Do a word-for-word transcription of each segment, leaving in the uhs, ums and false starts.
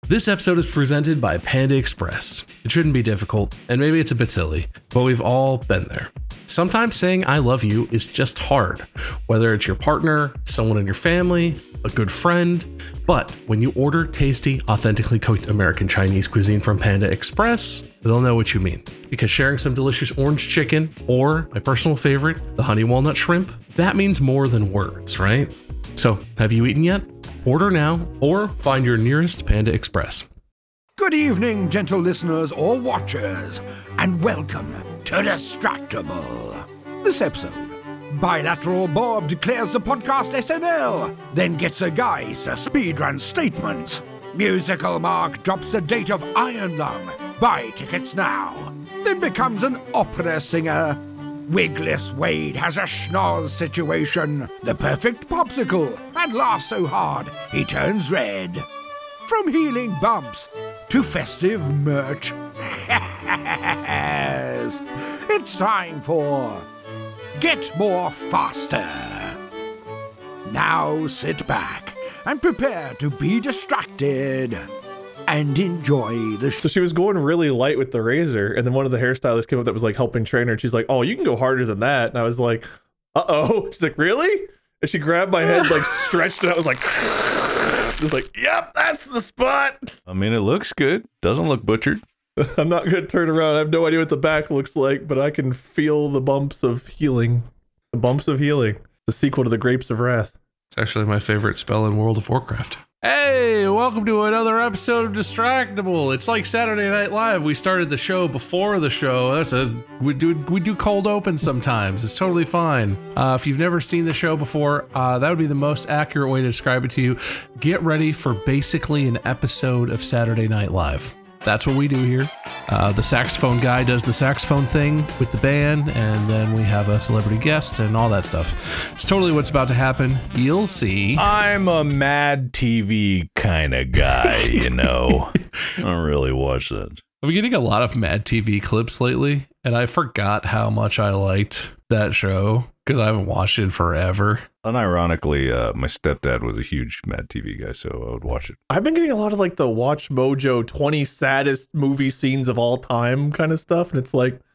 This episode is presented by Panda Express. It shouldn't be difficult, and maybe it's a bit silly, but we've all been there. Sometimes saying I love you is just hard, whether it's your partner, someone in your family, a good friend. But when you order tasty, authentically cooked American Chinese cuisine from Panda Express, they'll know what you mean. Because sharing some delicious orange chicken, or my personal favorite, the honey walnut shrimp, that means more than words, right? So, have you eaten yet? Order now, or find your nearest Panda Express. Good evening, gentle listeners or watchers, and welcome to Distractable. This episode, Bilateral Bob declares the podcast S N L, then gets a guy's speedrun statement. Musical Mark drops the date of Iron Lung, buy tickets now, then becomes an opera singer. Wigless Wade has a schnoz situation, the perfect popsicle, and laughs so hard he turns red. From healing bumps to festive merch, it's time for Get More Faster. Now sit back and prepare to be distracted and enjoy the show. So she was going really light with the razor, and then one of the hairstylists came up that was like helping train her, and she's like, oh, you can go harder than that. And I was like, uh-oh. She's like, really? And she grabbed my head, like stretched it out, was like, was like, yep, that's the spot. I mean, it looks good. Doesn't look butchered. I'm not going to turn around. I have no idea what the back looks like, but I can feel the bumps of healing. The bumps of healing. The sequel to the Grapes of Wrath. It's actually my favorite spell in World of Warcraft. Hey, welcome to another episode of Distractable. It's like Saturday Night Live. We started the show before the show. That's a we do we do cold open sometimes. It's totally fine. Uh, if you've never seen the show before, uh, that would be the most accurate way to describe it to you. Get ready for basically an episode of Saturday Night Live. That's what we do here. Uh, the saxophone guy does the saxophone thing with the band, and then we have a celebrity guest and all that stuff. It's totally what's about to happen. You'll see. I'm a Mad T V kind of guy, you know. I don't really watch that. I've been getting a lot of Mad T V clips lately, and I forgot how much I liked that show because I haven't watched it in forever. Unironically, uh, my stepdad was a huge Mad T V guy, so I would watch it. I've been getting a lot of like the Watch Mojo twenty saddest movie scenes of all time kind of stuff, and it's like,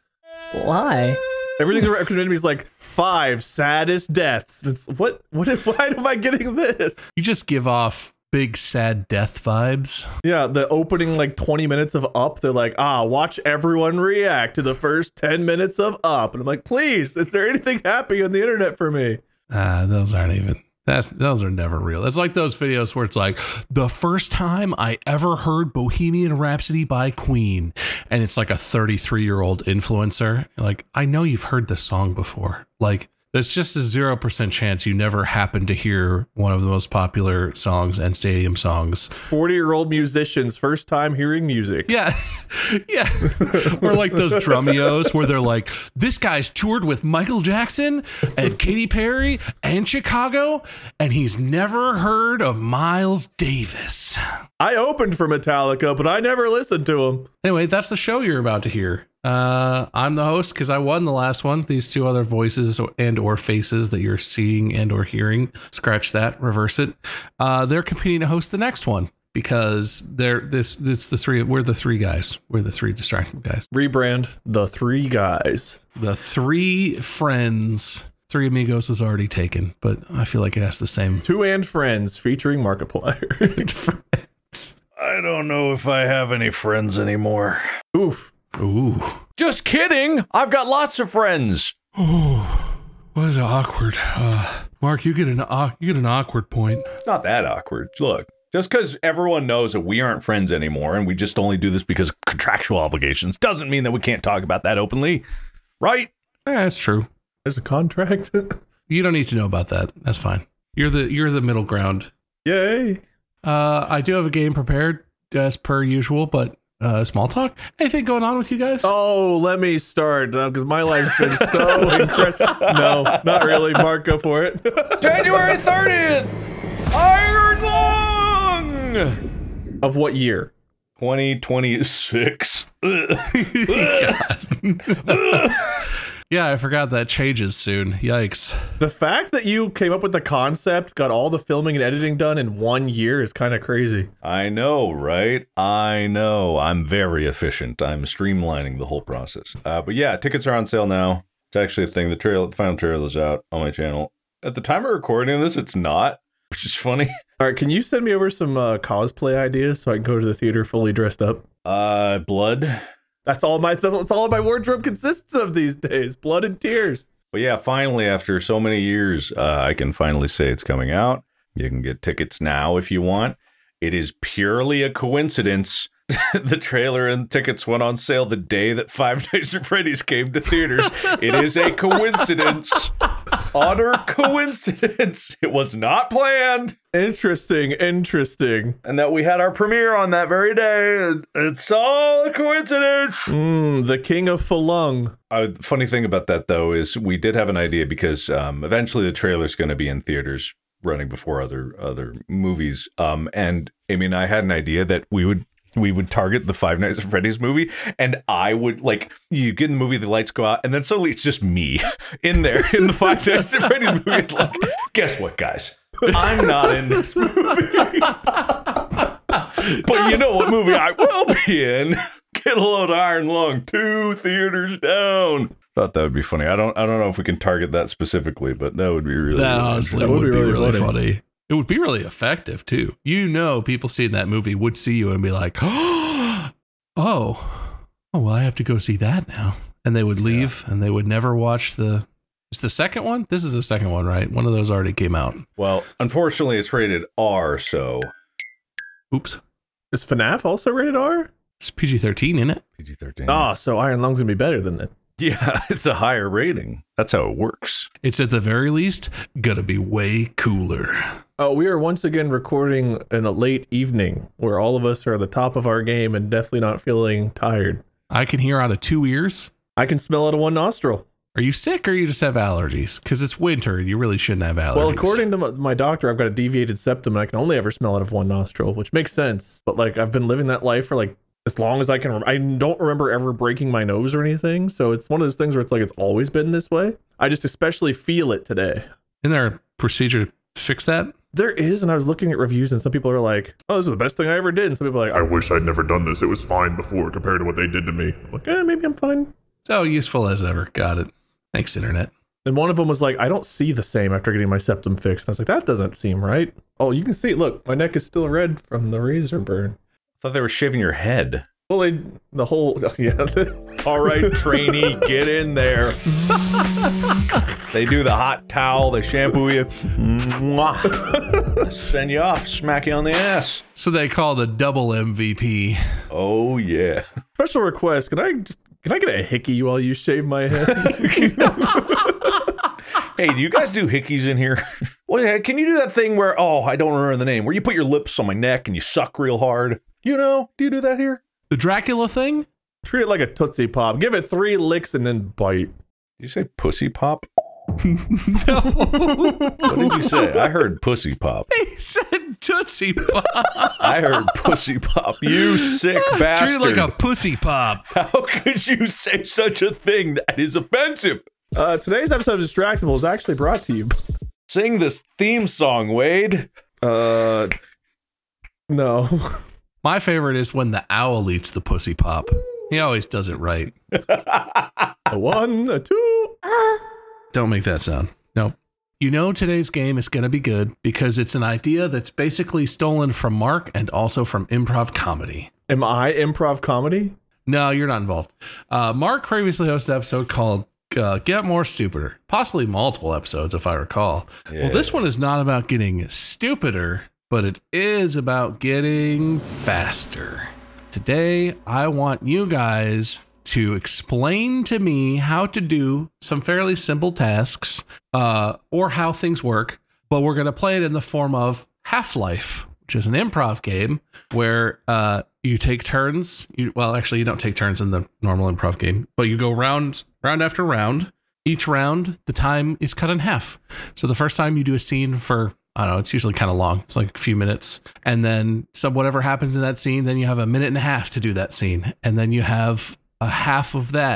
why? Everything that recommended to me is like five saddest deaths. It's what? What? Why am I getting this? You just give off big sad death vibes. Yeah, the opening like twenty minutes of Up, they're like, ah, watch everyone react to the first ten minutes of Up, and I'm like, please, is there anything happy on the internet for me? Ah, uh, those aren't even. That's those are never real. It's like those videos where it's like the first time I ever heard Bohemian Rhapsody by Queen, and it's like a thirty-three year old influencer. Like, I know you've heard this song before. Like, there's just a zero percent chance you never happened to hear one of the most popular songs and stadium songs. forty year old musicians, first time hearing music. Yeah. Yeah. Or like those drumios where they're like, this guy's toured with Michael Jackson and Katy Perry and Chicago, and he's never heard of Miles Davis. I opened for Metallica, but I never listened to him. Anyway, that's the show you're about to hear. Uh, I'm the host because I won the last one. These two other voices and or faces that you're seeing and or hearing, scratch that, reverse it. Uh, they're competing to host the next one because they're this. It's the three. We're the three guys. We're the three distractible guys. Rebrand the three guys. The three friends. Three Amigos was already taken, but I feel like it has the same. Two and Friends featuring Markiplier. Friends. I don't know if I have any friends anymore. Oof. Ooh. Just kidding. I've got lots of friends. Oh, was awkward. Uh, Mark, you get an uh, you get an awkward point. Not that awkward. Look, just because everyone knows that we aren't friends anymore and we just only do this because of contractual obligations doesn't mean that we can't talk about that openly, right? Yeah, that's true. There's a contract. You don't need to know about that. That's fine. You're the you're the middle ground. Yay. Uh, I do have a game prepared as per usual, but uh, small talk. Anything going on with you guys? Oh, let me start because uh, my life's been so incredible. No, not really. Mark, go for it. January thirtieth, Iron Lung. Of what year? twenty twenty-six. Yeah, I forgot that changes soon. Yikes. The fact that you came up with the concept, got all the filming and editing done in one year is kind of crazy. I know, right? I know. I'm very efficient. I'm streamlining the whole process. Uh, but yeah, tickets are on sale now. It's actually a thing. The trail, the final trailer is out on my channel. At the time of recording this, it's not, which is funny. All right, can you send me over some uh, cosplay ideas so I can go to the theater fully dressed up? Uh, blood. That's all my that's all my wardrobe consists of these days. Blood and tears. But yeah, finally, after so many years, uh, I can finally say it's coming out. You can get tickets now if you want. It is purely a coincidence. The trailer and tickets went on sale the day that Five Nights at Freddy's came to theaters. It is a coincidence. Utter coincidence. It was not planned. Interesting, interesting. And that we had our premiere on that very day. It's all a coincidence. Mmm, the king of Falung. Uh, funny thing about that, though, is we did have an idea because um, eventually the trailer's going to be in theaters running before other other movies. Um, and I mean, I had an idea that we would we would target the Five Nights at Freddy's movie, and I would, like, you get in the movie, the lights go out, and then suddenly it's just me in there in the Five Nights at Freddy's movie. It's like, guess what, guys? I'm not in this movie. But you know what movie I will be in? Get a load of Iron Lung, two theaters down. Thought that would be funny. I don't I don't know if we can target that specifically, but that would be really, That really honestly That would, would be, be really really funny. funny. It would be really effective, too. You know, people seeing that movie would see you and be like, oh, oh, well, I have to go see that now. And they would leave yeah. and they would never watch the... Is the second one? This is the second one, right? One of those already came out. Well, unfortunately, it's rated R, so... Oops. Is FNAF also rated R? It's P G thirteen, isn't it? P G thirteen. Ah, so Iron Lung's gonna be better than that. Yeah, it's a higher rating. That's how it works. It's at the very least gonna be way cooler. Oh, we are once again recording in a late evening where all of us are at the top of our game and definitely not feeling tired. I can hear out of two ears. I can smell out of one nostril. Are you sick or you just have allergies? Because it's winter and you really shouldn't have allergies. Well, according to my, my doctor, I've got a deviated septum and I can only ever smell out of one nostril, which makes sense. But like, I've been living that life for like as long as I can. I don't remember ever breaking my nose or anything. So it's one of those things where it's like, it's always been this way. I just especially feel it today. Isn't there a procedure to fix that? There is, and I was looking at reviews and some people are like, oh, this is the best thing I ever did. And some people are like, I wish I'd never done this. It was fine before compared to what they did to me. I'm like, eh, maybe I'm fine. So useful as ever. Got it. Thanks, internet. And one of them was like, I don't see the same after getting my septum fixed. And I was like, that doesn't seem right. Oh, you can see, look, my neck is still red from the razor burn. I thought they were shaving your head. Well, they, the whole, yeah. All right, trainee, get in there. They do the hot towel, they shampoo you. Mwah. Send you off, smack you on the ass. So they call the double M V P. Oh, yeah. Special request, can I just, can I get a hickey while you shave my head? Hey, do you guys do hickeys in here? Well, can you do that thing where, oh, I don't remember the name, where you put your lips on my neck and you suck real hard? You know, do you do that here? The Dracula thing? Treat it like a Tootsie Pop. Give it three licks and then bite. Did you say pussy pop? No. What did you say? I heard pussy pop. He said Tootsie Pop. I heard pussy pop. You sick bastard. Treat it like a pussy pop. How could you say such a thing? That is offensive. Uh, today's episode of Distractable is actually brought to you. Sing this theme song, Wade. Uh, no. My favorite is when the owl eats the pussy pop. He always does it right. A one, a two. Don't make that sound. Nope. You know today's game is going to be good because it's an idea that's basically stolen from Mark and also from improv comedy. Am I improv comedy? No, you're not involved. Uh, Mark previously hosted an episode called uh, Get More Stupider. Possibly multiple episodes, if I recall. Yeah. Well, this one is not about getting stupider, but it is about getting faster. Today, I want you guys to explain to me how to do some fairly simple tasks uh, or how things work, but we're going to play it in the form of Half-Life, which is an improv game where uh, you take turns. You, well, actually, you don't take turns in the normal improv game, but you go round, round after round. Each round, the time is cut in half. So the first time you do a scene for, I don't know, it's usually kind of long. It's like a few minutes. And then some whatever happens in that scene, then you have a minute and a half to do that scene. And then you have a half of that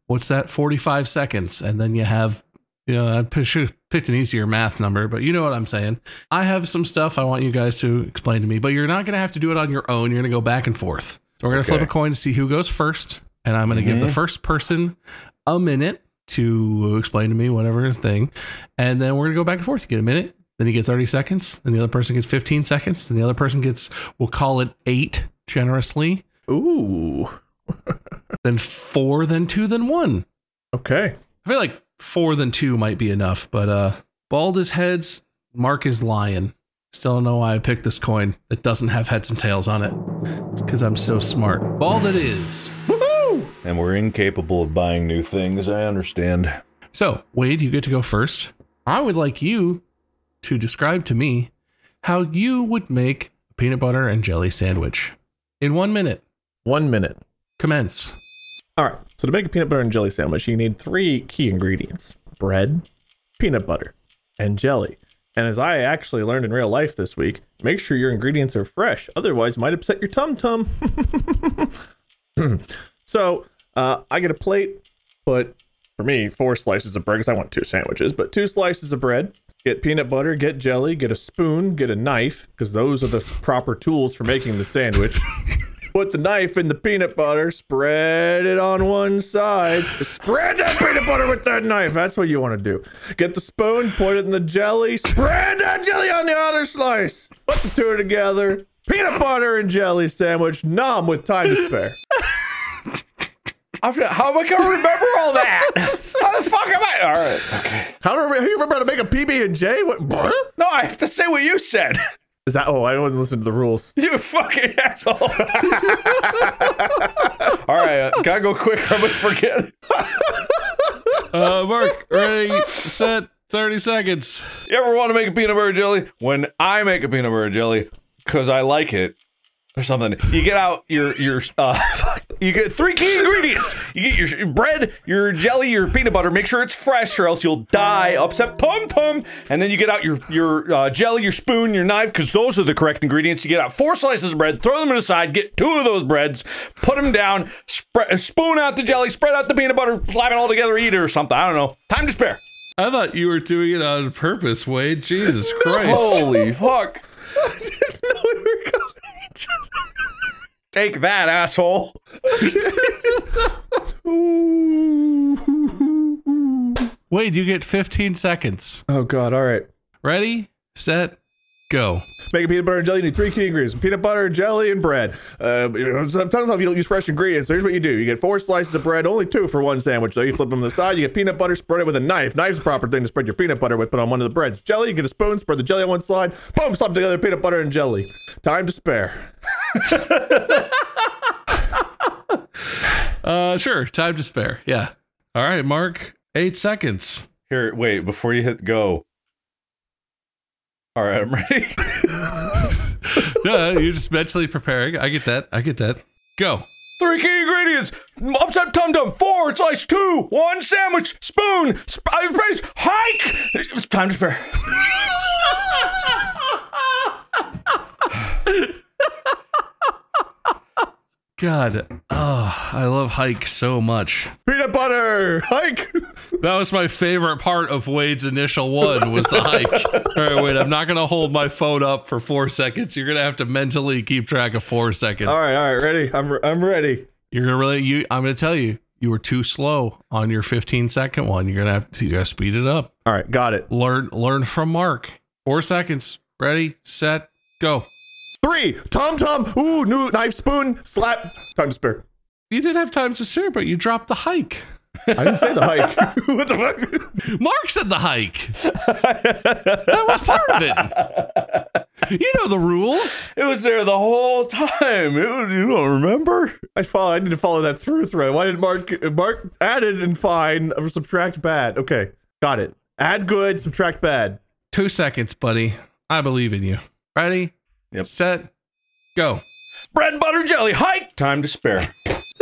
what's that? forty-five seconds. And then you have, you know, I p- should have picked an easier math number, but you know what I'm saying. I have some stuff I want you guys to explain to me, but you're not going to have to do it on your own. You're going to go back and forth. So we're going to Okay. flip a coin to see who goes first. And I'm going to Mm-hmm. give the first person a minute to explain to me whatever thing. And then we're going to go back and forth. You get a minute. Then you get thirty seconds. Then the other person gets fifteen seconds. Then the other person gets, we'll call it eight generously. Ooh. Then four, then two, then one. Okay. I feel like four, then two might be enough. But uh, Bald is heads. Mark is lion. Still don't know why I picked this coin that doesn't have heads and tails on it. It's because I'm so smart. Bald it is. Woohoo! And we're incapable of buying new things. I understand. So, Wade, you get to go first. I would like you to describe to me how you would make a peanut butter and jelly sandwich in one minute. One minute. Commence. All right. So to make a peanut butter and jelly sandwich, you need three key ingredients: bread, peanut butter, and jelly. And as I actually learned in real life this week, make sure your ingredients are fresh. Otherwise, it might upset your tum-tum. So uh, I get a plate, put, for me, four slices of bread because I want two sandwiches, but two slices of bread. Get peanut butter, get jelly, get a spoon, get a knife, because those are the proper tools for making the sandwich. Put the knife in the peanut butter, spread it on one side. Spread that peanut butter with that knife. That's what you want to do. Get the spoon, put it in the jelly, spread that jelly on the other slice. Put the two together. Peanut butter and jelly sandwich, nom with time to spare. How am I gonna remember all that? How the fuck am I? All right, okay. How do you remember how to make a P B and J? What? what? No, I have to say what you said. Is that? Oh, I wasn't listening to the rules. You fucking asshole. All right, uh, gotta go quick. I'm gonna forget. Uh, Mark, ready, set, thirty seconds. You ever want to make a peanut butter jelly? When I make a peanut butter jelly, because I like it, or something, you get out your your uh, you get three key ingredients. You get your bread, your jelly, your peanut butter. Make sure it's fresh, or else you'll die. Upset tum tum. And then you get out your your uh, jelly, your spoon, your knife, because those are the correct ingredients. You get out four slices of bread, throw them to the side, get two of those breads, put them down, spread, spoon out the jelly, spread out the peanut butter, slap it all together, eat it or something. I don't know. Time to spare. I thought you were doing it on purpose, Wade. Jesus Christ. Holy fuck. Take that, asshole. Wade, you get fifteen seconds. Oh God! All right. Ready, set, go. Make a peanut butter and jelly. You need three key ingredients: peanut butter, jelly, and bread. Uh, you know, sometimes you don't use fresh ingredients. So here's what you do: you get four slices of bread, only two for one sandwich. So you flip them to the side. You get peanut butter, spread it with a knife. Knife's the proper thing to spread your peanut butter with. Put on one of the breads. Jelly, you get a spoon, spread the jelly on one side. Boom! Slap together peanut butter and jelly. Time to spare. Uh, sure. Time to spare. Yeah. All right, Mark. Eight seconds. Here, wait, before you hit go. All right, I'm ready. Yeah, you're just mentally preparing. I get that. I get that. Go. Three key ingredients: upset tum tum, four slice, two, one sandwich, spoon, sp- face, hike. It's time to spare. God. Oh, I love hike so much. Peanut butter hike. That was my favorite part of Wade's initial one was the hike. All right, Wade, I'm not going to hold my phone up for four seconds. You're going to have to mentally keep track of four seconds. All right, all right, ready. I'm I'm ready. You're going to really, you, I'm going to tell you, you were too slow on your fifteen second one. You're going to have to, you got to speed it up. All right, got it. Learn, learn from Mark. Four seconds. Ready, set, go. Three. Tom Tom. Ooh, new knife, spoon, slap. Time to spare. You did have time to spare, but you dropped the hike. I didn't say the hike. What the fuck? Mark said the hike. That was part of it. You know the rules. It was there the whole time. It was, you don't remember? I follow. I need to follow that through thread. Why did Mark Mark added and fine or subtract bad? Okay, got it. Add good, subtract bad. Two seconds, buddy. I believe in you. Ready? Yep. Set. Go. Bread, butter, jelly, hike. Time to spare.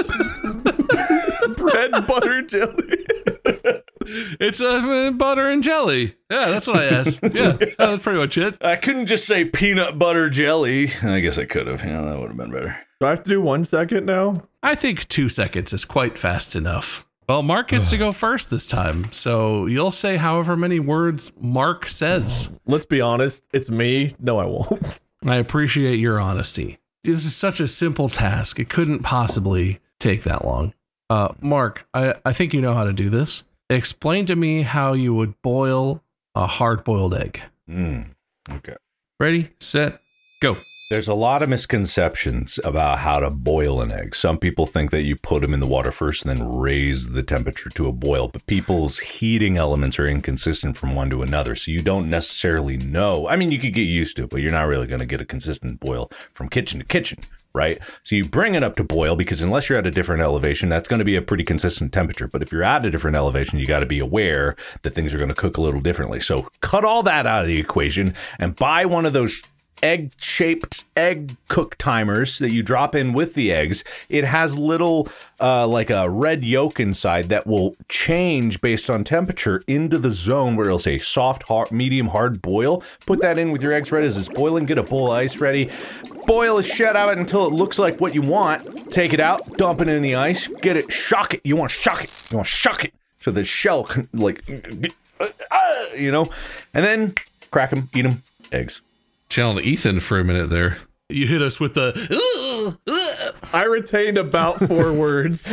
Bread, butter, jelly. It's uh, butter and jelly. Yeah, that's what I asked. Yeah, that's pretty much it. I couldn't just say peanut butter jelly. I guess I could have. Yeah, that would have been better. Do I have to do one second now? I think two seconds is quite fast enough. Well, Mark gets to go first this time, so you'll say however many words Mark says. Let's be honest. It's me. No, I won't. I appreciate your honesty. This is such a simple task. It couldn't possibly take that long. Uh, Mark, I, I think you know how to do this. Explain to me how you would boil a hard-boiled egg. Mm, okay. Ready, set, go. There's a lot of misconceptions about how to boil an egg. Some people think that you put them in the water first and then raise the temperature to a boil, but people's heating elements are inconsistent from one to another, so you don't necessarily know. I mean, you could get used to it, but you're not really going to get a consistent boil from kitchen to kitchen, right? So you bring it up to boil because unless you're at a different elevation, that's going to be a pretty consistent temperature. But if you're at a different elevation, you got to be aware that things are going to cook a little differently. So cut all that out of the equation and buy one of those egg-shaped egg cook timers that you drop in with the eggs. It has little uh like a red yolk inside that will change based on temperature into the zone where it'll say soft, hard, medium, hard boil. Put that in with your eggs right as it's boiling. Get a bowl of ice ready. Boil the shit out of it until it looks like what you want. Take it out, dump it in the ice, get it, shock it. You want to shock it. You want to shock it so the shell can, like, you know, and then crack them, eat them, eggs. Channeled Ethan for a minute there. You hit us with the... Ugh, ugh. I retained about four words.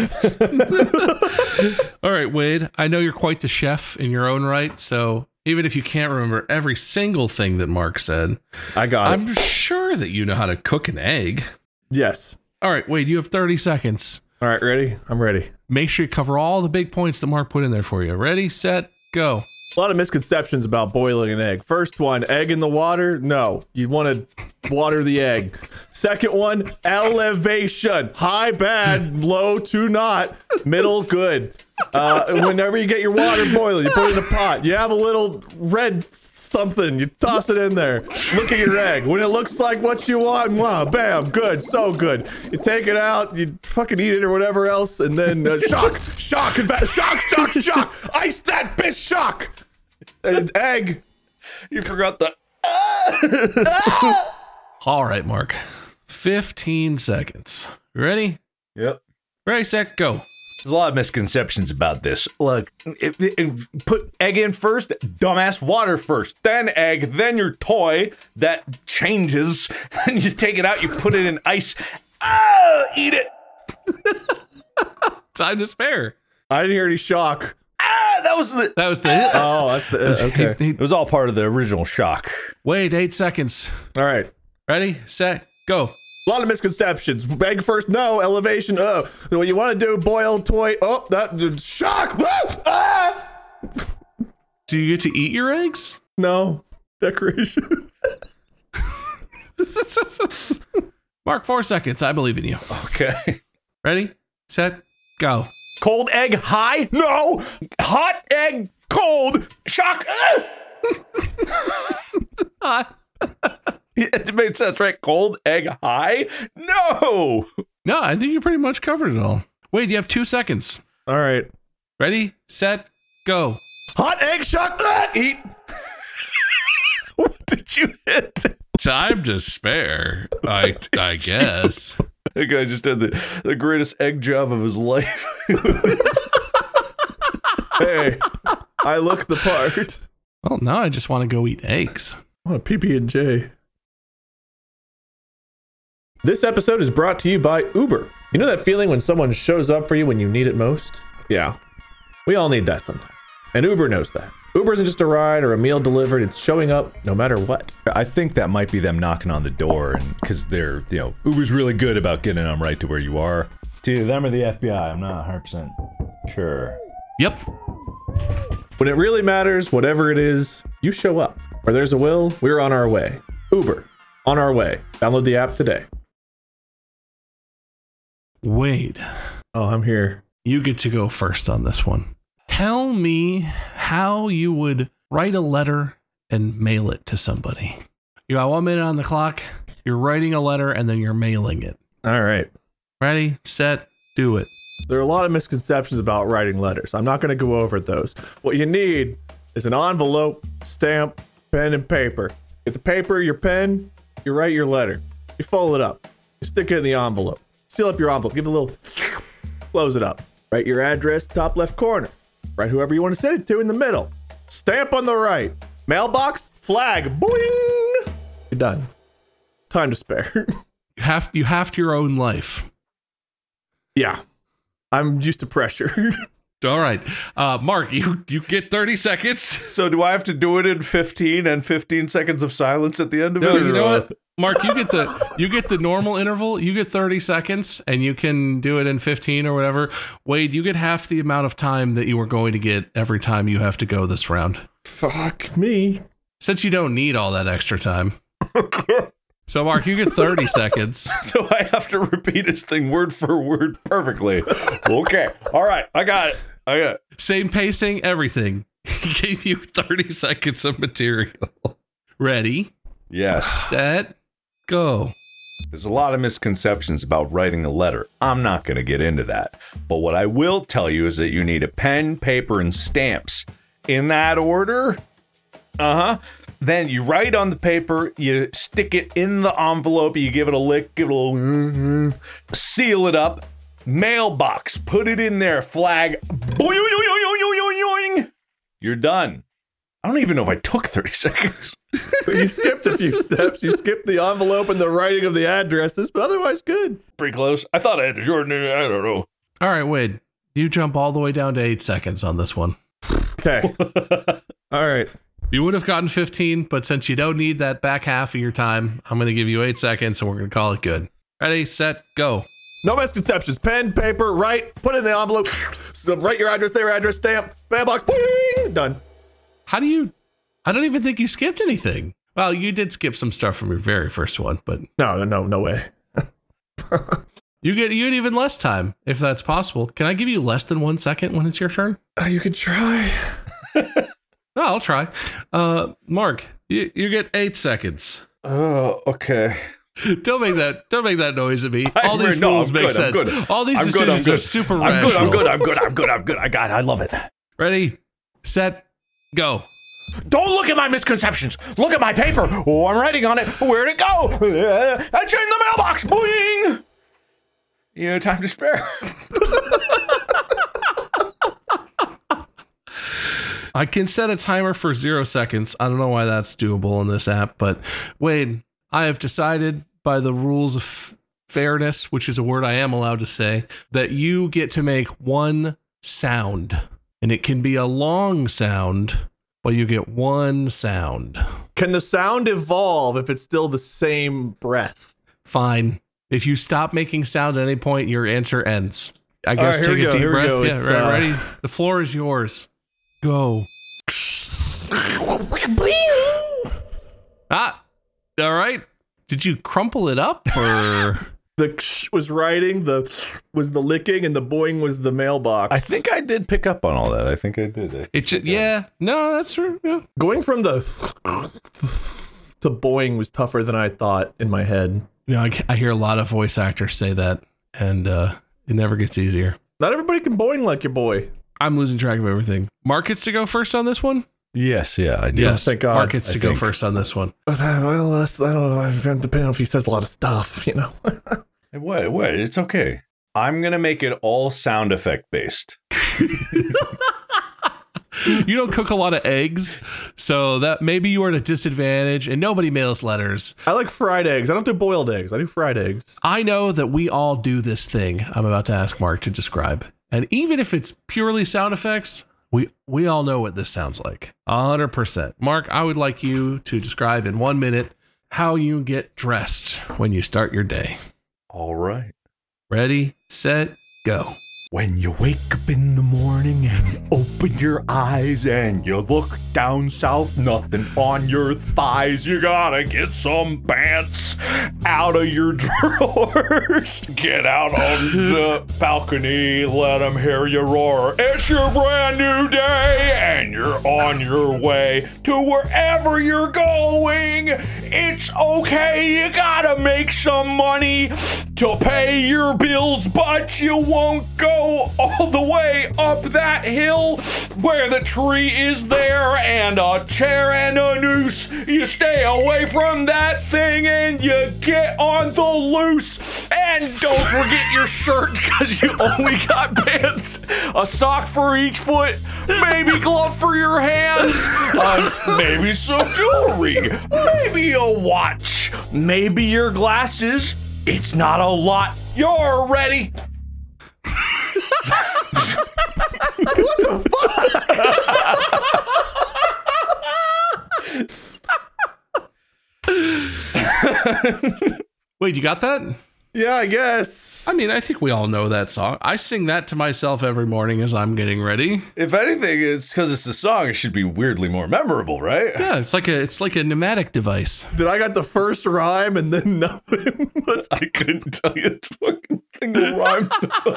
All right, Wade, I know you're quite the chef in your own right, so even if you can't remember every single thing that Mark said, I got I'm it. sure that you know how to cook an egg. Yes. All right, Wade, you have thirty seconds. All right, ready? I'm ready. Make sure you cover all the big points that Mark put in there for you. Ready, set, go. A lot of misconceptions about boiling an egg. First one, egg in the water? No, you want to water the egg. Second one, elevation. High, bad. Low, to not. Middle, good. Uh, whenever you get your water boiling, you put it in a pot. You have a little red something. You toss it in there. Look at your egg. When it looks like what you want, wow, bam, good, so good. You take it out, you fucking eat it or whatever else, and then uh, shock, shock, and ba- shock, shock, shock. Ice that bitch, shock. An egg. You forgot the... All right, Mark. fifteen seconds. Ready? Yep. Ready, set, go. There's a lot of misconceptions about this. Look, if, if, put egg in first, dumbass, water first, then egg, then your toy that changes, and you take it out, you put it in ice, ah, eat it. Time to spare. I didn't hear any shock. Ah, that was the... That was the... Oh, that's the... Okay. It was all part of the original shock. Wait, eight seconds. All right. Ready, set, go. A lot of misconceptions. Egg first, no. Elevation, oh. What you want to do, boil, toy, oh, that, shock. Ah! Do you get to eat your eggs? No. Decoration. Mark, four seconds. I believe in you. Okay. Ready, set, go. Cold egg high? No. Hot egg cold. Shock. Ah! It made sense, right? Cold egg high? No. No, I think you pretty much covered it all. Wait, you have two seconds. All right. Ready, set, go. Hot egg shock. Ah! Eat. What did you hit? Time to spare, I I guess. That guy just had the, the greatest egg job of his life. Hey, I look the part. Well, now I just want to go eat eggs. I want a P B and J. This episode is brought to you by Uber. You know that feeling when someone shows up for you when you need it most? Yeah, we all need that sometimes. And Uber knows that. Uber isn't just a ride or a meal delivered, it's showing up no matter what. I think that might be them knocking on the door, and because they're, you know, Uber's really good about getting them right to where you are. To them or the F B I, I'm not one hundred percent sure. Yep. When it really matters, whatever it is, you show up. Where there's a will, we're on our way. Uber, on our way. Download the app today. Wade, Oh, I'm here. you get to go first on this one. Tell me how you would write a letter and mail it to somebody. You got one minute on the clock. You're writing a letter and then you're mailing it. All right. Ready, set, do it. There are a lot of misconceptions about writing letters. I'm not going to go over those. What you need is an envelope, stamp, pen, and paper. Get the paper, your pen, you write your letter. You fold it up. You stick it in the envelope. Seal up your envelope. Give it a little... Close it up. Write your address, top left corner. Write whoever you want to send it to in the middle. Stamp on the right. Mailbox, flag, boing. You're done. Time to spare. You have you have to your own life. Yeah. I'm used to pressure. All right. Uh, Mark, you, you get thirty seconds. So do I have to do it in fifteen and fifteen seconds of silence at the end of No, it? you or, know uh, what? Mark, you get the you get the normal interval. You get thirty seconds, and you can do it in fifteen or whatever. Wade, you get half the amount of time that you were going to get every time you have to go this round. Fuck me. Since you don't need all that extra time. So, Mark, you get thirty seconds. So I have to repeat his thing word for word perfectly. Okay. All right. I got it. I got it. Same pacing, everything. He gave you thirty seconds of material. Ready, Yes. set, go. There's a lot of misconceptions about writing a letter. I'm not going to get into that. But what I will tell you is that you need a pen, paper, and stamps. In that order. Uh-huh. Then you write on the paper, you stick it in the envelope, you give it a lick, give it a little, mm-hmm, seal it up, mailbox, put it in there, flag, boing, you're done. I don't even know if I took thirty seconds. You skipped a few steps. You skipped the envelope and the writing of the addresses, but otherwise good. Pretty close. I thought I had a short, I don't know. All right, Wade, you jump all the way down to eight seconds on this one. Okay. All right. You would have gotten fifteen, but since you don't need that back half of your time, I'm going to give you eight seconds and we're going to call it good. Ready, set, go. No misconceptions. Pen, paper, write, put it in the envelope. So write your address, their address, stamp, mailbox, boing, done. How do you, I don't even think you skipped anything. Well, you did skip some stuff from your very first one, but No, no, no, no way. you get, you get even less time if that's possible. Can I give you less than one second when it's your turn? Uh, you could try. No, I'll try. Uh, Mark, you, you get eight seconds. Oh, okay. Don't make that. Don't make that noise at me. All I'm- these no, rules I'm make good, I'm sense. good. All these I'm good, I'm decisions are good. super I'm rational. good, I'm good, I'm good, I'm good, I'm good, I'm good. I got it. I love it. Ready, set, go. Don't look at my misconceptions. Look at my paper. Oh, I'm writing on it. Where'd it go? Uh, It's in the mailbox. Boing. You know, time to spare. I can set a timer for zero seconds. I don't know why that's doable in this app, but Wade, I have decided by the rules of f- fairness, which is a word I am allowed to say, that you get to make one sound, and it can be a long sound, but you get one sound. Can the sound evolve if it's still the same breath? Fine. If you stop making sound at any point, your answer ends. I guess right, here take we a go, deep here we breath. go. Yeah, It's, right, uh, ready? The floor is yours. Go. Ah, all right. Did you crumple it up or? The ksh was writing, the was the licking, and the boing was the mailbox. I think I did pick up on all that. I think I did. It just, yeah, no, that's true. Yeah. going from the to boing was tougher than I thought in my head. You know, I, I hear a lot of voice actors say that, and uh, it never gets easier. Not everybody can boing like your boy. I'm losing track of everything. Mark gets to go first on this one? Yes, yeah, I did. Yes, thank God, Mark gets I to go think. first on this one. Well, that's, I don't know. I depending on if he says a lot of stuff, you know. Hey, Wait, wait, it's okay. I'm gonna make it all sound effect based. You don't cook a lot of eggs, so that maybe you are at a disadvantage, and nobody mails letters. I like fried eggs. I don't do boiled eggs. I do fried eggs. I know that we all do this thing I'm about to ask Mark to describe. And even if it's purely sound effects, we we all know what this sounds like. one hundred percent. Mark, I would like you to describe in one minute how you get dressed when you start your day. All right. Ready, set, go. When you wake up in the morning and you open your eyes and you look down south, nothing on your thighs, you gotta get some pants out of your drawers. Get out on the balcony, let them hear you roar. It's your brand new day and you're on your way to wherever you're going. It's okay, you gotta make some money. to pay your bills, but you won't go all the way up that hill where the tree is there and a chair and a noose. You stay away from that thing and you get on the loose. And don't forget your shirt because you only got pants, a sock for each foot, maybe glove for your hands, uh, maybe some jewelry, maybe a watch, maybe your glasses. It's not a lot. You're ready. What the fuck? Wait, you got that? Yeah, I guess. I mean, I think we all know that song. I sing that to myself every morning as I'm getting ready. If anything, it's because it's a song. It should be weirdly more memorable, right? Yeah, it's like a it's like a pneumatic device. Did I got the first rhyme and then nothing? I couldn't tell you a fucking single rhyme.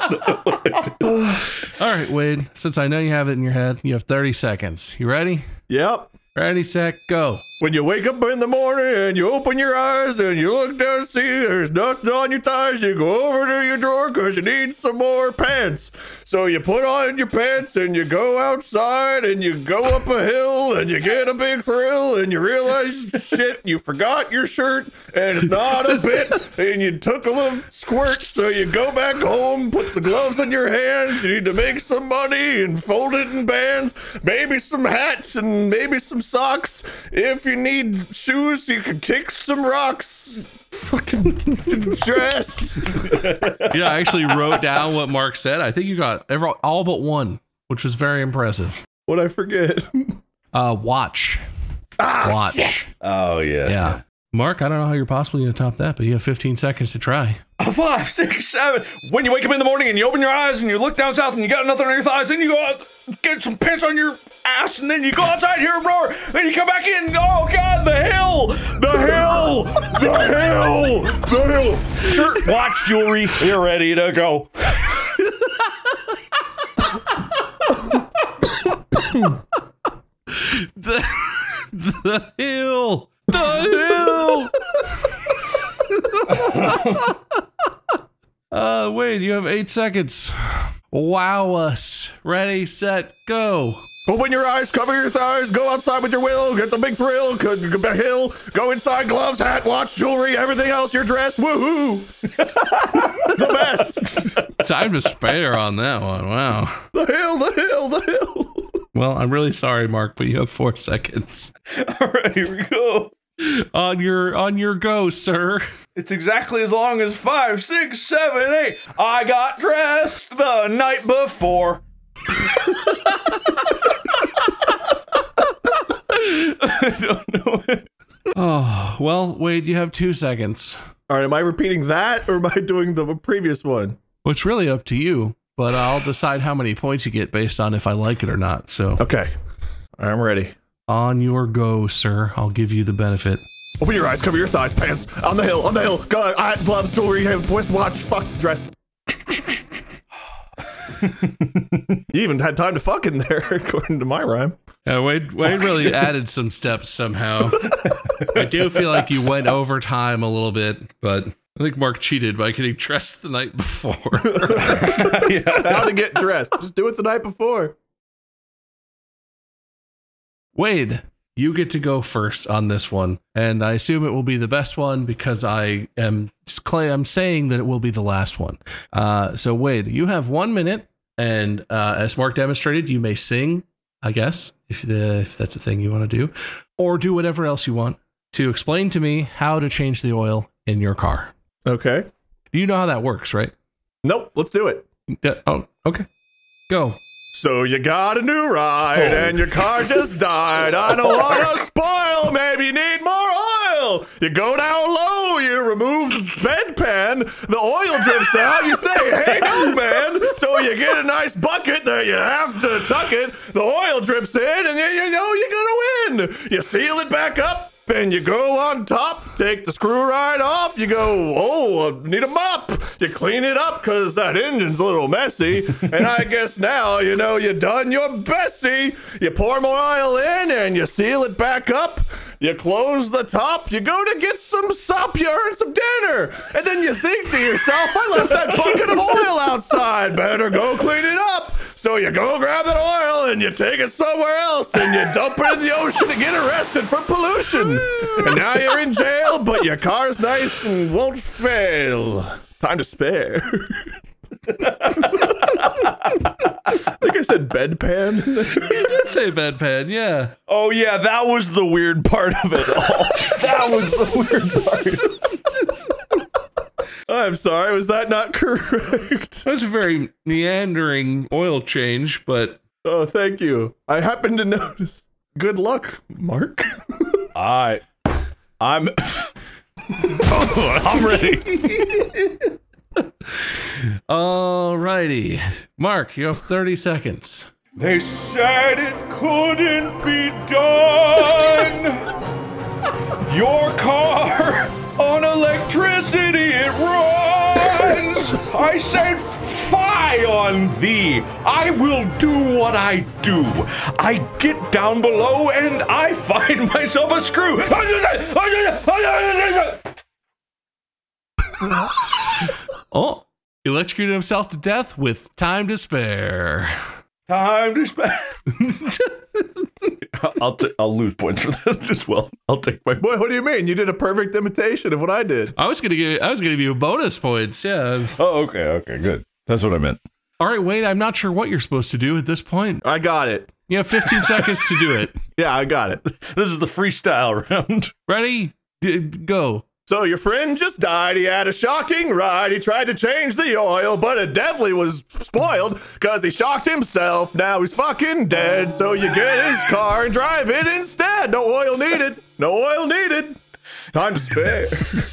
All right, Wade. Since I know you have it in your head, you have thirty seconds. You ready? Yep. Ready, set, go. When you wake up in the morning and you open your eyes and you look down and see there's nothing on your thighs, you go over to your drawer because you need some more pants. So you put on your pants and you go outside and you go up a hill and you get a big thrill and you realize, shit, you forgot your shirt and it's not a bit and you took a little squirt. So you go back home, put the gloves in your hands, you need to make some money and fold it in bands, maybe some hats and maybe some socks. If you need shoes, you can kick some rocks. Fucking dressed. Yeah, I actually wrote down what Mark said. I think you got every, all but one, which was very impressive. What'd I forget? Uh, watch. Ah, watch. Shit. Oh, yeah. Yeah. Mark, I don't know how you're possibly going to top that, but you have fifteen seconds to try. Five, six, seven. When you wake up in the morning and you open your eyes and you look down south and you got nothing on your thighs, then you go out, get some pants on your ass, and then you go outside here and roar, then you come back in. Oh God, the hill, the hill, the hill, the hill. Shirt, watch, jewelry, you're ready to go. the, the hill, the hill. uh, wait, you have eight seconds. Wow us. Ready, set, go. Open your eyes, cover your thighs, go outside with your will, get the big thrill, go back hill, go inside, gloves, hat, watch, jewelry, everything else, you're dressed, woohoo! The best! Time to spare on that one, wow. The hill, the hill, the hill! Well, I'm really sorry, Mark, but you have four seconds. All right, here we go. On your on your go, sir. It's exactly as long as five, six, seven, eight. I got dressed the night before. I don't know it. Oh, well, Wade, you have two seconds. All right, am I repeating that or am I doing the previous one? Well, it's really up to you, but I'll decide how many points you get based on if I like it or not. So, okay, I'm ready. On your go, sir. I'll give you the benefit. Open your eyes, cover your thighs, pants, on the hill, on the hill, go, I, gloves, jewelry, twist, watch, fuck, dress. You even had time to fuck in there, according to my rhyme. Yeah, Wade, Wade really added some steps somehow. I do feel like you went over time a little bit, but I think Mark cheated by getting dressed the night before. Yeah. How to get dressed. Just do it the night before. Wade, you get to go first on this one, and I assume it will be the best one because I am Clay. I'm saying that it will be the last one. Uh, so Wade, you have one minute, and uh, as Mark demonstrated, you may sing, I guess, if the, if that's a thing you want to do, or do whatever else you want to explain to me how to change the oil in your car. Okay. You know how that works, right? Nope. Let's do it. Yeah, oh, okay. Go. So you got a new ride oh. and your car just died. I don't want to spoil. Maybe you need more oil. You go down low. You remove the bedpan. The oil drips out. You say, hey, no, man. So you get a nice bucket that you have to tuck it. The oil drips in and then you know you're going to win. You seal it back up. And you go on top, take the screw right off, you go, oh, I need a mop. You clean it up because that engine's a little messy. And I guess now, you know, you done your bestie. You pour more oil in and you seal it back up. You close the top, you go to get some sup, you earn some dinner. And then you think to yourself, I left that bucket of oil outside. Better go clean it up. So you go grab that oil and you take it somewhere else and you dump it in the ocean to get arrested for pollution. And now you're in jail, but your car's nice and won't fail. Time to spare. I think I said bedpan. You did say bedpan, yeah. Oh yeah, that was the weird part of it all. That was the weird part. I'm sorry, was that not correct? That was a very meandering oil change, but... Oh, thank you. I happened to notice. Good luck, Mark. I, I'm... I'm ready. Alrighty. Mark, you have thirty seconds. They said it couldn't be done. Your car on electricity, it runs. I said, fie on thee. I will do what I do. I get down below and I find myself a screw. Oh, electrocuted himself to death with time to spare. Time to spare. I'll t- I'll lose points for that as well. I'll take my. Boy, what do you mean? You did a perfect imitation of what I did. I was gonna give I was gonna give you bonus points, yeah. Oh, okay, okay, good. That's what I meant. All right, Wade, I'm not sure what you're supposed to do at this point. I got it. You have fifteen seconds to do it. Yeah, I got it. This is the freestyle round. Ready? D- go. So your friend just died. He had a shocking ride. He tried to change the oil, but it definitely was spoiled because he shocked himself. Now he's fucking dead. So you get his car and drive it instead. No oil needed. No oil needed. Time to spare.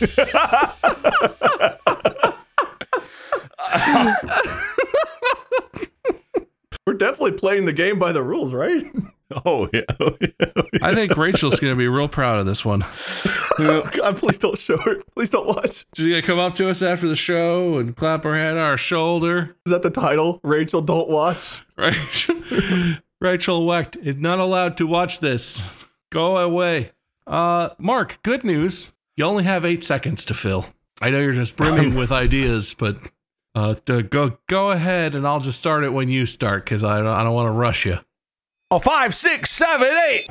We're definitely playing the game by the rules, right? Oh yeah. Oh, yeah. Oh, yeah. I think Rachel's gonna be real proud of this one. Oh, God, please don't show her. Please don't watch. She's gonna come up to us after the show and clap her hand on our shoulder. Is that the title? Rachel, don't watch. Rachel, Rachel Wecht is not allowed to watch this. Go away. Uh, Mark, good news. You only have eight seconds to fill. I know you're just brimming with ideas, but uh, to go go ahead and I'll just start it when you start because I don't, I don't want to rush you. Oh, five, six, seven, eight.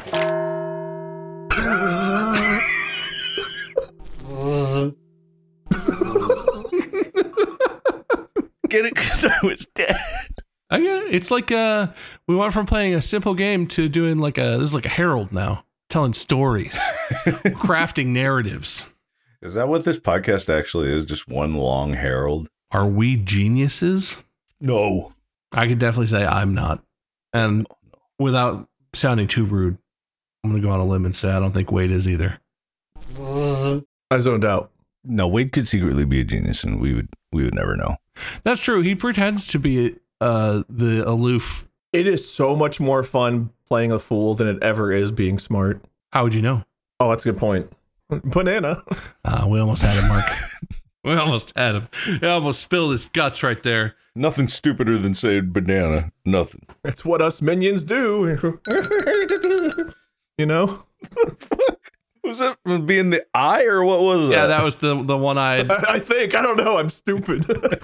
Get it? Because I was dead. I get it. It's like uh, we went from playing a simple game to doing like a this is like a herald now, telling stories, crafting narratives. Is that what this podcast actually is? Just one long herald? Are we geniuses? No. I could definitely say I'm not. And without sounding too rude, I'm going to go on a limb and say I don't think Wade is either. I zoned out. No, Wade could secretly be a genius, and we would we would never know. That's true. He pretends to be uh, the aloof. It is so much more fun playing a fool than it ever is being smart. How would you know? Oh, that's a good point. Banana. Uh, we almost had him, Mark. We almost had him. He almost spilled his guts right there. Nothing stupider than saying banana. Nothing. That's what us minions do. You know? Was it being the eye or what was that? Yeah, that was the the one eyed. I, I think. I don't know. I'm stupid.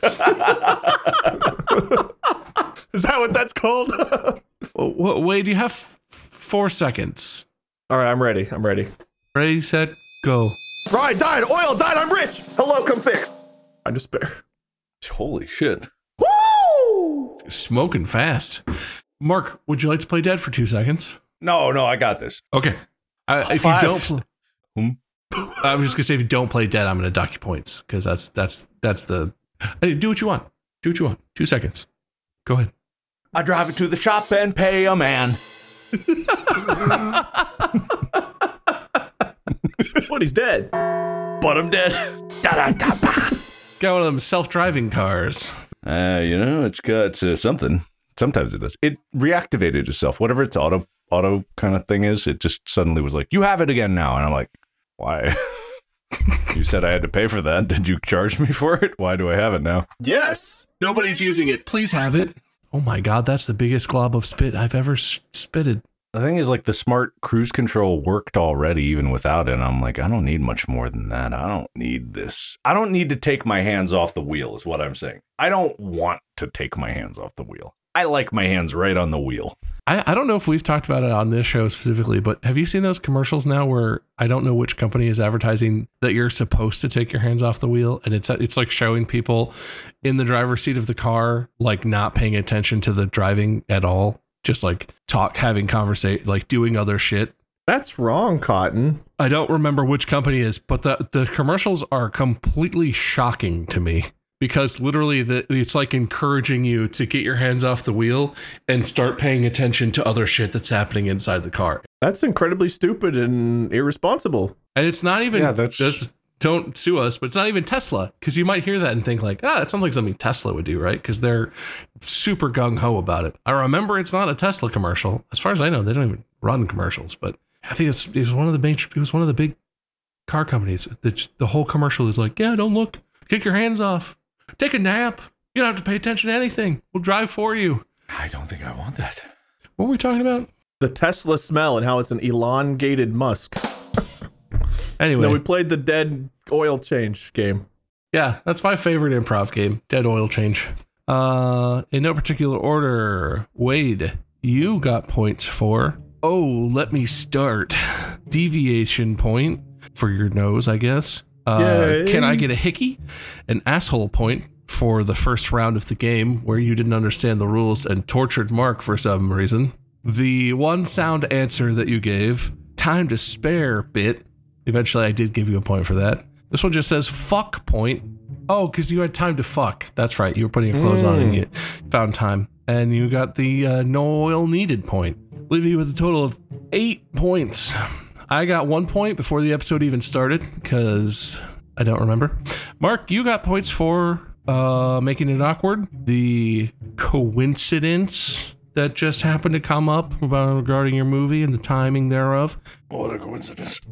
Is that what that's called? Wade, you have f- four seconds. All right, I'm ready. I'm ready. Ready, set, go. Ride, died, oil, died, I'm rich. Hello, come fix. I'm despair. Holy shit. Woo! Smoking fast. Mark, would you like to play dead for two seconds? No, no, I got this. Okay. Uh, if Five. you don't play... Hmm? I was just gonna say if you don't play dead, I'm gonna dock you points because that's that's that's the. Hey, do what you want. Do what you want. Two seconds. Go ahead. I drive it to the shop and pay a man. What? He's dead. But I'm dead. Da, da, da, ba. Got one of them self-driving cars. Uh, you know, it's got uh, something. Sometimes it does. It reactivated itself. Whatever its auto auto kind of thing is, it just suddenly was like, you have it again now. And I'm like, why? You said I had to pay for that. Did you charge me for it? Why do I have it now? Yes. Nobody's using it. Please have it. Oh my God, that's the biggest glob of spit I've ever s- spitted. The thing is, like, the smart cruise control worked already, even without it. And I'm like, I don't need much more than that. I don't need this. I don't need to take my hands off the wheel, is what I'm saying. I don't want to take my hands off the wheel. I like my hands right on the wheel. I, I don't know if we've talked about it on this show specifically, but have you seen those commercials now where I don't know which company is advertising that you're supposed to take your hands off the wheel, and it's it's like showing people in the driver's seat of the car like not paying attention to the driving at all, just like talk, having conversation, like doing other shit. That's wrong, Cotton. I don't remember which company it is, but the the commercials are completely shocking to me. Because literally, the, it's like encouraging you to get your hands off the wheel and start paying attention to other shit that's happening inside the car. That's incredibly stupid and irresponsible. And it's not even, Yeah, that's- this, don't sue us, but it's not even Tesla. Because you might hear that and think like, ah, that sounds like something Tesla would do, right? Because they're super gung-ho about it. I remember it's not a Tesla commercial. As far as I know, they don't even run commercials. But I think it's, it was one of the big, it was one of the big car companies. The, the whole commercial is like, yeah, don't look. Take your hands off. Take a nap. You don't have to pay attention to anything. We'll drive for you. I don't think I want that. What were we talking about? The Tesla smell and how it's an elongated musk. Anyway. No, we played the dead oil change game. Yeah, that's my favorite improv game, Dead Oil Change. Uh, in no particular order, Wade, you got points for, oh, let me start. Deviation point for your nose, I guess. Uh, Yay. can I get a hickey? An asshole point for the first round of the game where you didn't understand the rules and tortured Mark for some reason. The one sound answer that you gave, time to spare bit. Eventually I did give you a point for that. This one just says fuck point. Oh, because you had time to fuck. That's right. You were putting your clothes mm. on and you found time. And you got the uh, no oil needed point. Leaving you with a total of eight points. I got one point before the episode even started because I don't remember. Mark, you got points for uh, making it awkward. The coincidence that just happened to come up about regarding your movie and the timing thereof. What a coincidence.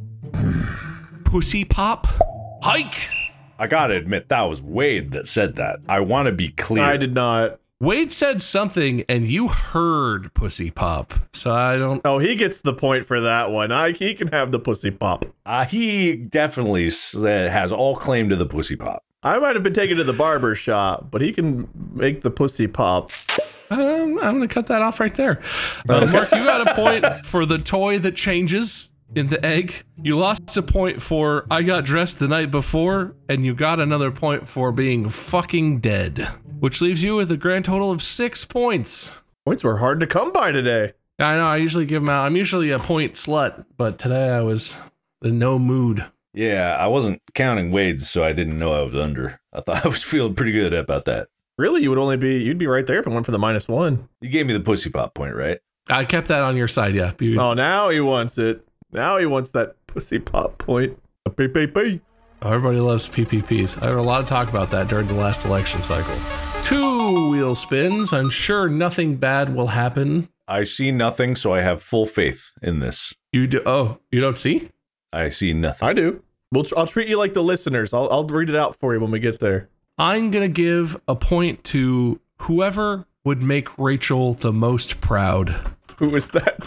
Pussy pop. Hike. I gotta admit, that was Wade that said that. I want to be clear. I did not. Wade said something and you heard pussy pop. So I don't. Oh, he gets the point for that one. I he can have the pussy pop. Uh, he definitely said, has all claim to the pussy pop. I might have been taken to the barber shop, but he can make the pussy pop. Um, I'm going to cut that off right there. Uh, Mark, you got a point for the toy that changes in the egg. You lost a point for I got dressed the night before, and you got another point for being fucking dead, which leaves you with a grand total of six points. Points were hard to come by today. I know, I usually give them out. I'm usually a point slut, but today I was in no mood. Yeah, I wasn't counting Wade's, so I didn't know I was under. I thought I was feeling pretty good about that. Really, you would only be, you'd be right there if it went for the minus one. You gave me the pussy pop point, right? I kept that on your side, yeah. You, oh, now he wants it. Now he wants that pussy pop point. A P P P. Everybody loves P P Ps. I heard a lot of talk about that during the last election cycle. Two wheel spins. I'm sure nothing bad will happen. I see nothing, so I have full faith in this. You do? Oh, you don't see? I see nothing. I do. We'll, I'll treat you like the listeners. I'll, I'll read it out for you when we get there. I'm going to give a point to whoever would make Rachel the most proud. Who was that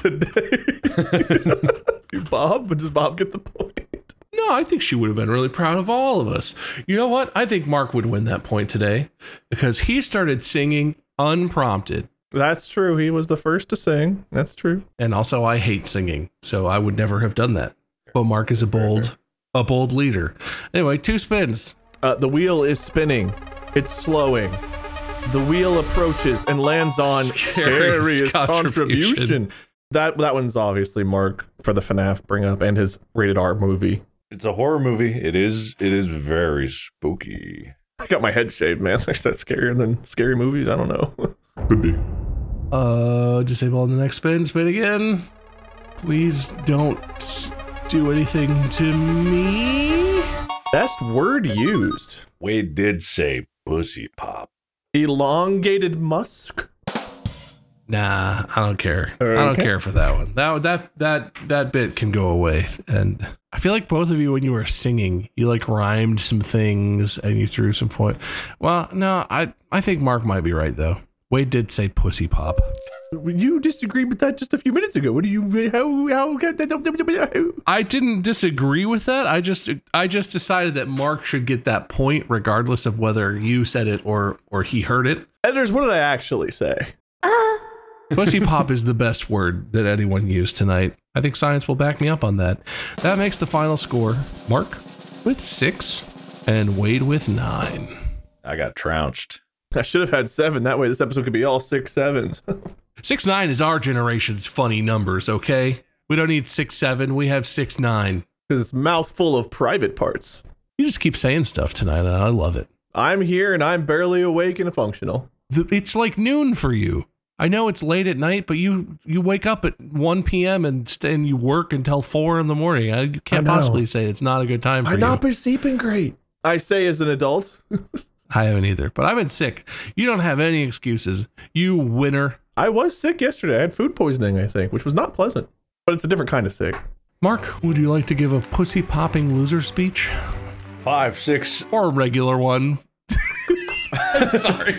today? Bob? Does Bob get the point? No, I think she would have been really proud of all of us. You know what? I think Mark would win that point today because he started singing unprompted. That's true. He was the first to sing. That's true. And also, I hate singing, so I would never have done that. But Mark is a bold, a bold leader. Anyway, two spins. Uh, the wheel is spinning. It's slowing. The wheel approaches and lands on Scariest Scariest Contribution. Contribution. That that one's obviously Mark for the FNAF bring up and his rated R movie. It's a horror movie. It is. It is very spooky. I got my head shaved, man. Is that scarier than scary movies? I don't know. Could be. Uh, disable on the next spin. Spin again. Please don't do anything to me. Best word used. Wade did say pussy pop. Elongated musk. Nah, I don't care. Okay. I don't care for that one. That that that that bit can go away. And I feel like both of you, when you were singing, you like rhymed some things and you threw some point. Well, no, I I think Mark might be right though. Wade did say pussy pop. You disagreed with that just a few minutes ago. What do you? How? How? I didn't disagree with that. I just I just decided that Mark should get that point regardless of whether you said it or or he heard it. Editors, what did I actually say? Pussy pop is the best word that anyone used tonight. I think science will back me up on that. That makes the final score Mark with six and Wade with nine. I got trounced. I should have had seven. That way this episode could be all six sevens. Six nine is our generation's funny numbers, okay? We don't need six seven. We have six nine. Because it's mouthful of private parts. You just keep saying stuff tonight, and I love it. I'm here and I'm barely awake and functional. The, it's like noon for you. I know it's late at night, but you you wake up at one p.m. and st- and you work until four in the morning. I, you can't I possibly say it's not a good time for I've you. not been sleeping great. I say as an adult. I haven't either, but I've been sick. You don't have any excuses. You winner. I was sick yesterday. I had food poisoning, I think, which was not pleasant. But it's a different kind of sick. Mark, would you like to give a pussy-popping loser speech? Five, six. Or a regular one? Sorry.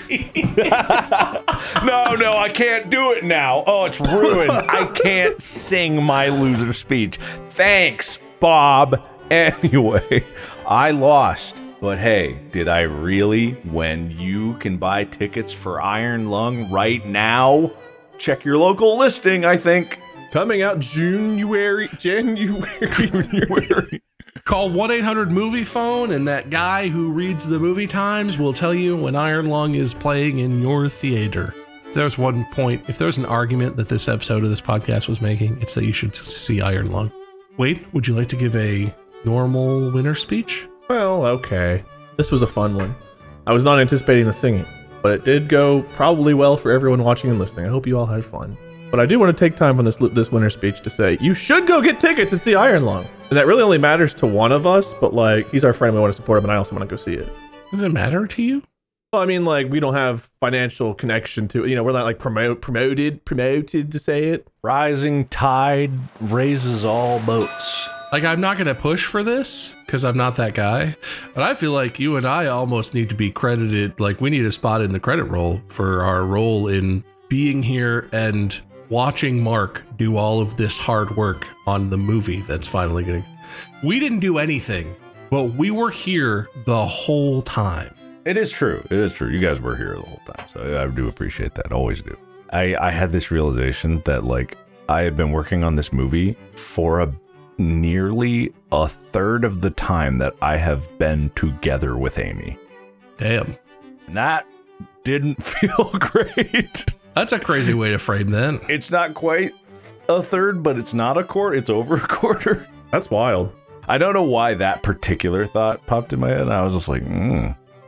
No, no, I can't do it now. Oh, it's ruined. I can't sing my loser speech. Thanks, Bob. Anyway, I lost. But hey, did I really? When you can buy tickets for Iron Lung right now? Check your local listing, I think. Coming out January, January, January. Call one eight hundred movie phone and that guy who reads the movie times will tell you when Iron Lung is playing in your theater. If there's one point, if there's an argument that this episode of this podcast was making, it's that you should see Iron Lung. Wade, would you like to give a normal winner speech? Well, okay. This was a fun one. I was not anticipating the singing, but it did go probably well for everyone watching and listening. I hope you all had fun. But I do want to take time from this this winner speech to say, you should go get tickets to see Iron Lung. And that really only matters to one of us, but like, he's our friend, we want to support him, and I also want to go see it. Does it matter to you? Well, I mean, like, we don't have financial connection to it. You know, we're not like promote, promoted, promoted to say it. Rising tide raises all boats. Like, I'm not going to push for this because I'm not that guy, but I feel like you and I almost need to be credited. Like, we need a spot in the credit roll for our role in being here and watching Mark do all of this hard work on the movie that's finally going to... We didn't do anything, but we were here the whole time. It is true. It is true. You guys were here the whole time, so I do appreciate that. Always do. I, I had this realization that, like, I had been working on this movie for a nearly a third of the time that I have been together with Amy. Damn. And that didn't feel great. That's a crazy way to frame that. It's not quite a third, but it's not a quarter. It's over a quarter. That's wild. I don't know why that particular thought popped in my head. And I was just like, hmm.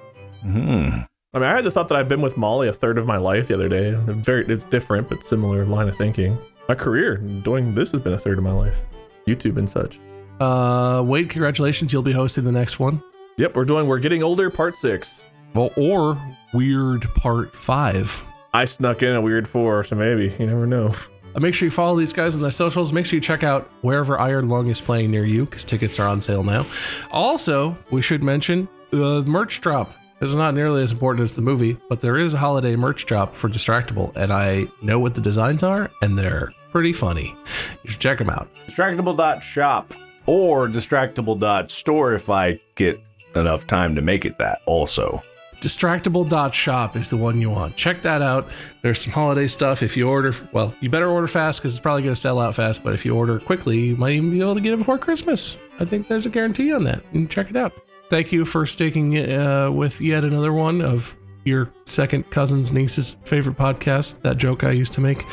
Hmm. I mean, I had the thought that I've been with Molly a third of my life the other day. Very, it's different, but similar line of thinking. My career doing this has been a third of my life. YouTube and such. Uh, Wade, congratulations. You'll be hosting the next one. Yep, we're doing We're Getting Older Part six. Well, or Weird Part five. I snuck in a weird four, so maybe. You never know. Uh, make sure you follow these guys on their socials. Make sure you check out wherever Iron Lung is playing near you, because tickets are on sale now. Also, we should mention the uh, merch drop. This is not nearly as important as the movie, but there is a holiday merch drop for Distractable, and I know what the designs are, and they're pretty funny. You should check them out. Distractable dot shop or distractable dot store if I get enough time to make it that also. Distractable dot shop is the one you want. Check that out. There's some holiday stuff. If you order, well, you better order fast because it's probably going to sell out fast, but if you order quickly, you might even be able to get it before Christmas. I think there's a guarantee on that. You can check it out. Thank you for sticking uh, with yet another one of your second cousin's niece's favorite podcast, that joke I used to make.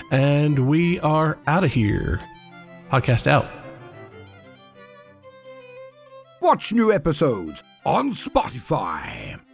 And we are out of here. Podcast out. Watch new episodes on Spotify.